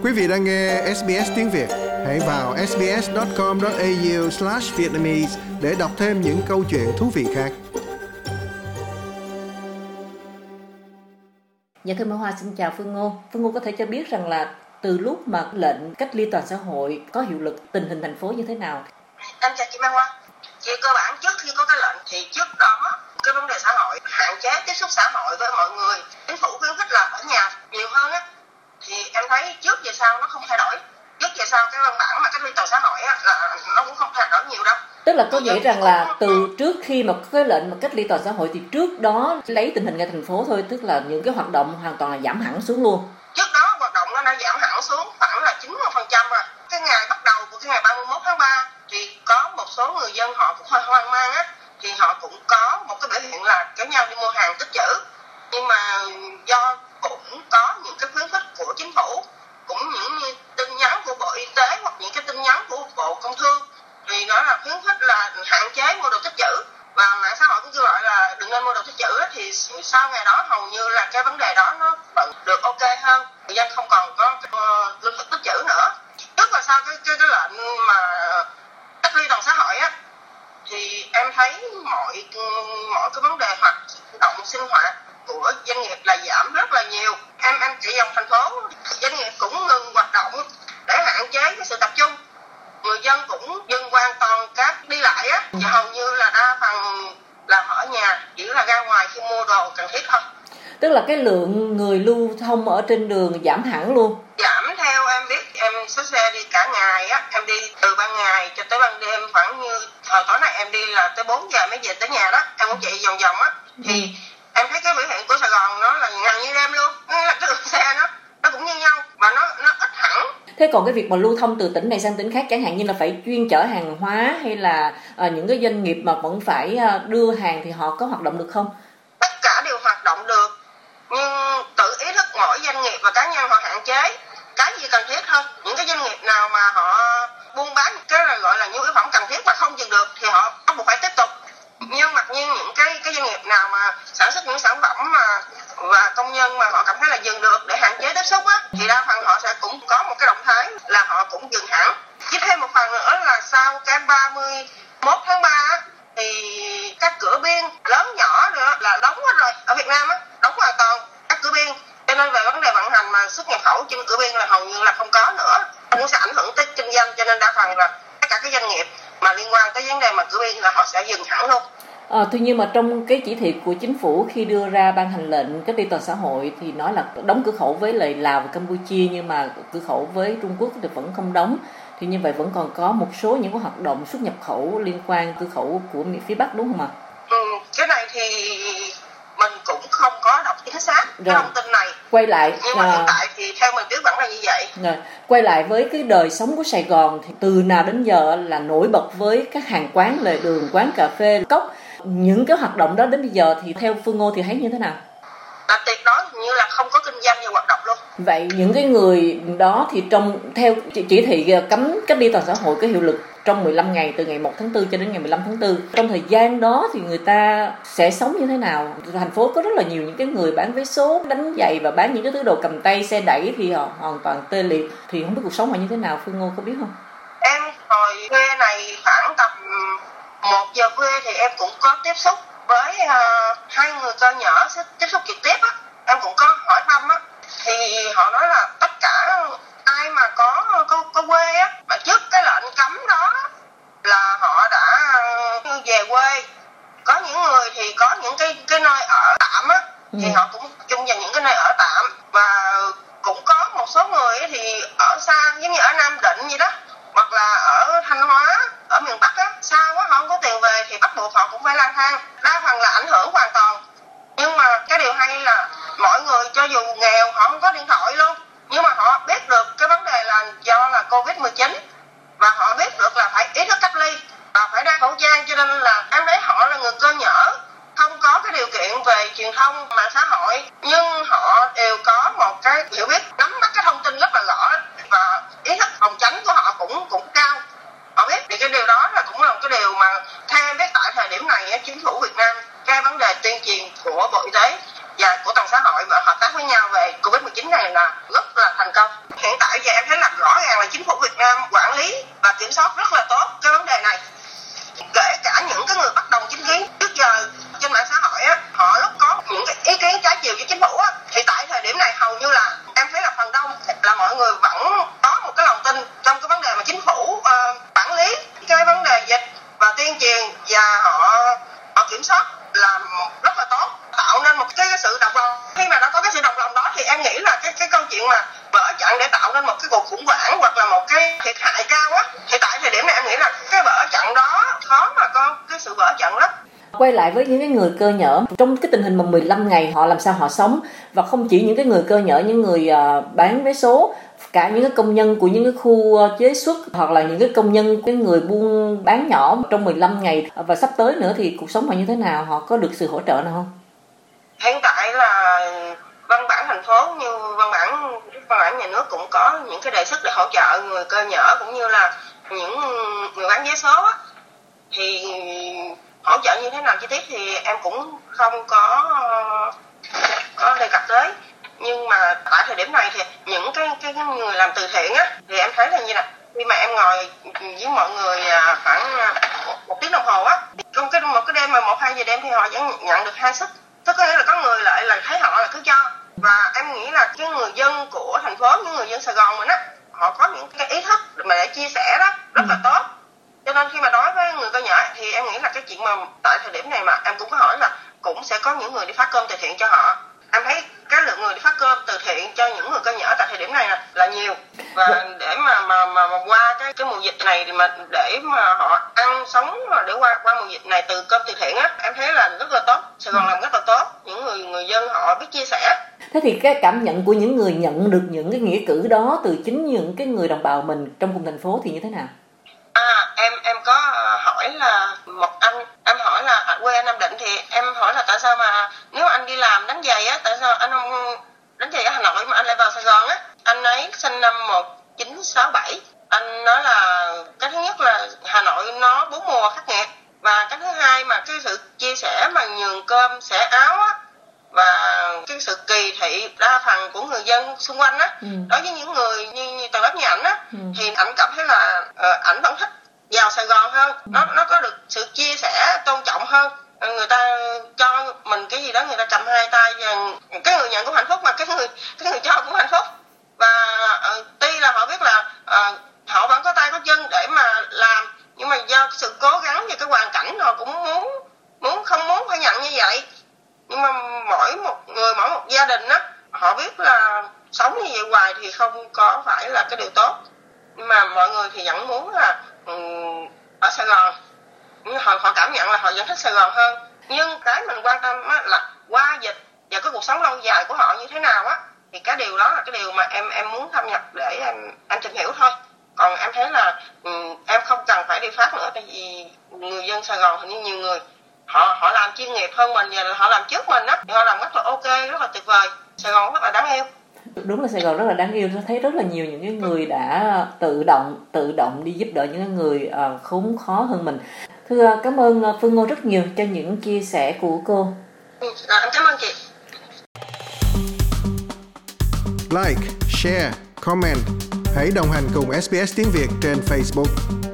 Quý vị đang nghe SBS tiếng Việt. Hãy vào sbs.com.au/vietnamese để đọc thêm những câu chuyện thú vị khác. Dạ thưa Mai Hoa, xin chào Phương Ngô. Phương Ngô có thể cho biết rằng là từ lúc mà lệnh cách ly toàn xã hội có hiệu lực, tình hình thành phố như thế nào? Em chào chị Mai Hoa. Về cơ bản trước khi có cái lệnh thì trước đó cái vấn đề xã hội hạn chế tiếp xúc xã hội với mọi người, chính phủ khuyến khích là ở nhà nhiều hơn á, thì em thấy trước về sau nó không thay đổi. Trước về sau cái văn bản mà cách ly toàn xã hội á là nó cũng không thay đổi nhiều đâu. Tức là có nghĩa rằng là từ trước khi mà có cái lệnh mà cách ly toàn xã hội thì trước đó lấy tình hình ngay thành phố thôi, tức là những cái hoạt động hoàn toàn là giảm hẳn xuống luôn. Trước đó hoạt động nó đã giảm hẳn xuống khoảng là 90% rồi. Cái ngày bắt đầu của cái ngày 31 tháng 3 thì có một số người dân họ cũng hơi hoang mang á, thì họ cũng có một cái biểu hiện là kéo nhau đi mua hàng tích trữ. Nhưng mà do cũng có những cái khuyến khích của chính phủ, cũng những như tin nhắn của Bộ Y tế hoặc những cái tin nhắn của Bộ Công Thương, thì nó là khuyến khích là hạn chế mua đồ tích trữ, và mạng xã hội cũng kêu gọi là đừng nên mua đồ tích trữ. Thì sau ngày đó hầu như là cái vấn đề đó nó vẫn được ok hơn, người dân không còn có lương thực tích trữ nữa. Trước và sau cái lệnh mà cách ly toàn xã hội á, thì em thấy mọi cái vấn đề hoạt động sinh hoạt của doanh nghiệp là giảm rất là nhiều. Em chỉ dòng thành phố, doanh nghiệp cũng ngừng hoạt động để hạn chế cái sự tập trung. Người dân cũng dừng hoàn toàn các đi lại á, và hầu như là đa phần là ở nhà, chỉ là ra ngoài khi mua đồ cần thiết thôi. Tức là cái lượng người lưu thông ở trên đường giảm hẳn luôn. Giảm theo em biết, em số xe đi cả ngày á, em đi từ ban ngày cho tới ban đêm, khoảng như tối nay em đi là tới 4 giờ mới về tới nhà đó, em cũng chạy vòng vòng á, thì em thấy cái biểu hiện của Sài Gòn nó là ngày như đêm luôn, là cái lượng xe nó cũng như nhau và nó ít hẳn. Thế còn cái việc mà lưu thông từ tỉnh này sang tỉnh khác, chẳng hạn như là phải chuyên chở hàng hóa hay là những cái doanh nghiệp mà vẫn phải đưa hàng thì họ có hoạt động được không? Tất cả đều hoạt động được, nhưng tự ý thức mỗi doanh nghiệp và cá nhân họ hạn chế cái gì cần thiết thôi. Những cái doanh nghiệp nào mà họ buôn bán cái là gọi là nhu yếu phẩm cần thiết mà không dừng được thì họ bắt buộc phải tiếp tục. Nhưng mặc nhiên những cái doanh nghiệp nào mà sản xuất những sản phẩm mà và công nhân mà họ cảm thấy là dừng được để hạn chế tiếp xúc á, thì đa phần họ sẽ cũng có một cái động thái là họ cũng dừng hẳn. Với thêm một phần nữa là sau cái 31 tháng 3 á, thì các cửa biên lớn nhỏ nữa là đóng hết rồi. Ở Việt Nam á, đóng hoàn toàn các cửa biên. Cho nên về vấn đề vận hành mà xuất nhập khẩu trên cửa biên là hầu như là không có nữa. Cũng sẽ ảnh hưởng tới kinh doanh, cho nên đa phần là tất cả các doanh nghiệp mà liên quan tới vấn đề mà cửa biên là họ sẽ dừng hẳn luôn. Tuy nhiên mà trong cái chỉ thị của chính phủ khi đưa ra ban hành lệnh cách ly toàn xã hội thì nói là đóng cửa khẩu với lại Lào và Campuchia, nhưng mà cửa khẩu với Trung Quốc thì vẫn không đóng. Thì như vậy vẫn còn có một số những cái hoạt động xuất nhập khẩu liên quan cửa khẩu của phía Bắc, đúng không ạ? Cái này thì mình cũng không có đọc chính xác cái thông tin này. Quay lại, nhưng mà hiện tại thì theo mình biết vẫn là như vậy. Rồi, quay lại với cái đời sống của Sài Gòn thì từ nào đến giờ là nổi bật với các hàng quán lề đường, quán cà phê, cốc. Những cái hoạt động đó đến bây giờ thì theo Phương Ngô thì thấy như thế nào? Là tuyệt đối như là không có kinh doanh và hoạt động luôn. Vậy những cái người đó thì theo chỉ thị cấm cách ly toàn xã hội có hiệu lực trong 15 ngày từ ngày 1 tháng 4 cho đến ngày 15 tháng 4. Trong thời gian đó thì người ta sẽ sống như thế nào? Thành phố có rất là nhiều những cái người bán vé số, đánh giày và bán những cái thứ đồ cầm tay, xe đẩy thì họ hoàn toàn tê liệt. Thì không biết cuộc sống họ như thế nào, Phương Ngô có biết không? Em hồi khuya này khoảng tầm 1 giờ khuya thì em cũng có tiếp xúc với 2 người con nhỏ, tiếp xúc trực tiếp á, em cũng có hỏi thăm á, thì họ nói là tất cả ai mà có quê á, mà trước cái lệnh cấm đó là họ đã về quê. Có những người thì có những cái nơi ở tạm á, thì họ cũng chung vào những cái nơi ở tạm, và cũng có một số người thì ở xa, giống như ở Nam Định vậy đó, hoặc là ở Thanh Hóa, ở miền Bắc á, xa quá họ không có tiền về thì bắt buộc họ cũng phải lang thang. Đa phần là ảnh hưởng hoàn toàn. Nhưng mà cái điều hay là mọi người cho dù nghèo họ không có điện thoại luôn, nhưng mà họ biết được cái vấn đề là do là Covid-19, và họ biết được là phải ý thức cách ly và phải đeo khẩu trang. Cho nên là em thấy họ là người cơ nhở, không có cái điều kiện về truyền thông mạng xã hội, nhưng họ đều có một cái hiểu biết, nắm bắt cái thông tin rất là rõ, và ý thức phòng tránh của họ cũng cao. Họ biết thì cái điều đó là cũng là một cái điều mà theo em biết tại thời điểm này chính phủ Việt Nam cái vấn đề tuyên truyền của Bộ Y tế và của toàn xã hội mà hợp tác với nhau về Covid-19 này là rất là thành công. Hiện tại giờ em thấy là rõ ràng là chính phủ Việt Nam quản lý và kiểm soát rất là tốt cái vấn đề này. Kể cả những cái người bất đồng chính kiến trước giờ trên mạng xã hội á, họ lúc có những cái ý kiến trái chiều với chính phủ á, thì tại thời điểm này hầu như là em thấy là phần đông là mọi người vẫn có một cái lòng tin trong cái vấn đề mà chính phủ quản lý cái vấn đề dịch và tuyên truyền, và họ kiểm soát làm rất là tốt, tạo nên một cái sự đồng lòng. Khi mà đã có cái sự đồng lòng đó thì em nghĩ là cái câu chuyện mà vỡ trận để tạo nên một cái cuộc khủng hoảng hoặc là một cái thiệt hại cao á, thì tại thời điểm này em nghĩ là cái vỡ trận đó khó mà có cái sự vỡ trận lắm. Quay lại với những cái người cơ nhở, trong cái tình hình mà 15 ngày họ làm sao họ sống, và không chỉ những cái người cơ nhở, những người bán vé số, cả những cái công nhân của những cái khu chế xuất, hoặc là những cái công nhân, cái người buôn bán nhỏ trong 15 ngày và sắp tới nữa thì cuộc sống họ như thế nào, họ có được sự hỗ trợ nào không? Hiện tại là văn bản thành phố như văn bản nhà nước cũng có những cái đề xuất để hỗ trợ người cơ nhở cũng như là những người bán vé số á, thì hỗ trợ như thế nào chi tiết thì em cũng không có đề cập tới. Nhưng mà tại thời điểm này thì những cái người làm từ thiện á, thì em thấy là như là khi mà em ngồi với mọi người khoảng 1 tiếng đồng hồ á, trong một cái đêm mà 1-2 giờ đêm thì họ vẫn nhận được 2 suất. Tức là có người lại là thấy họ là cứ cho. Và em nghĩ là cái người dân của thành phố, những người dân Sài Gòn mình á, họ có những cái ý thức mà để chia sẻ đó rất là tốt. Cho nên khi mà đối với người cơ nhở thì em nghĩ là cái chuyện mà tại thời điểm này mà em cũng có hỏi là cũng sẽ có những người đi phát cơm từ thiện cho họ. Em thấy cái lượng người đi phát cơm từ thiện cho những người cơ nhở tại thời điểm này là nhiều. Và để mà qua cái mùa dịch này thì mà để mà họ ăn sống để qua mùa dịch này từ cơm từ thiện á, em thấy là rất là tốt. Sài Gòn làm rất là tốt, những người dân họ biết chia sẻ. Thế thì cái cảm nhận của những người nhận được những cái nghĩa cử đó từ chính những cái người đồng bào mình trong cùng thành phố thì như thế nào? Em có hỏi là một anh, em hỏi là quê anh Nam Định, thì em hỏi là tại sao mà nếu anh đi làm đánh giày á, tại sao anh không đánh giày ở Hà Nội mà anh lại vào Sài Gòn á? Anh ấy sinh năm 1967. Anh nói là cái thứ nhất là Hà Nội nó 4 mùa khắc nghiệt, và cái thứ hai mà cái sự chia sẻ mà nhường cơm xẻ áo á, và cái sự kỳ thị đa phần của người dân xung quanh á, đối với những người như tầng lớp như ảnh á, thì ảnh cảm thấy là ảnh vẫn thích vào Sài Gòn hơn. Nó có được sự chia sẻ, tôn trọng hơn. Người ta cho mình cái gì đó, người ta cầm hai tay, cái người nhận cũng hạnh phúc mà cái người cho cũng hạnh phúc. Và tuy là họ biết là họ vẫn có tay có chân để mà làm, nhưng mà do sự cố gắng và cái hoàn cảnh họ cũng không muốn phải nhận như vậy. Nhưng mà mỗi một người, mỗi một gia đình á, họ biết là sống như vậy hoài thì không có phải là cái điều tốt. Nhưng mà mọi người thì vẫn muốn là ở Sài Gòn, nhưng họ cảm nhận là họ vẫn thích Sài Gòn hơn. Nhưng cái mình quan tâm á, là qua dịch và cái cuộc sống lâu dài của họ như thế nào á, thì cái điều đó là cái điều mà em muốn thâm nhập để em tìm hiểu thôi. Còn em thấy là em không cần phải đi phát nữa, tại vì người dân Sài Gòn hình như nhiều người họ làm chuyên nghiệp hơn mình và họ làm trước mình á, thì họ làm rất là ok, rất là tuyệt vời. Sài Gòn rất là đáng yêu. Đúng là Sài Gòn rất là đáng yêu. Tôi thấy rất là nhiều những cái người đã tự động đi giúp đỡ những cái người khốn khó hơn mình. Thưa cảm ơn Phương Ngô rất nhiều cho những chia sẻ của cô. Em cảm ơn chị. Like, share, comment. Hãy đồng hành cùng SBS tiếng Việt trên Facebook.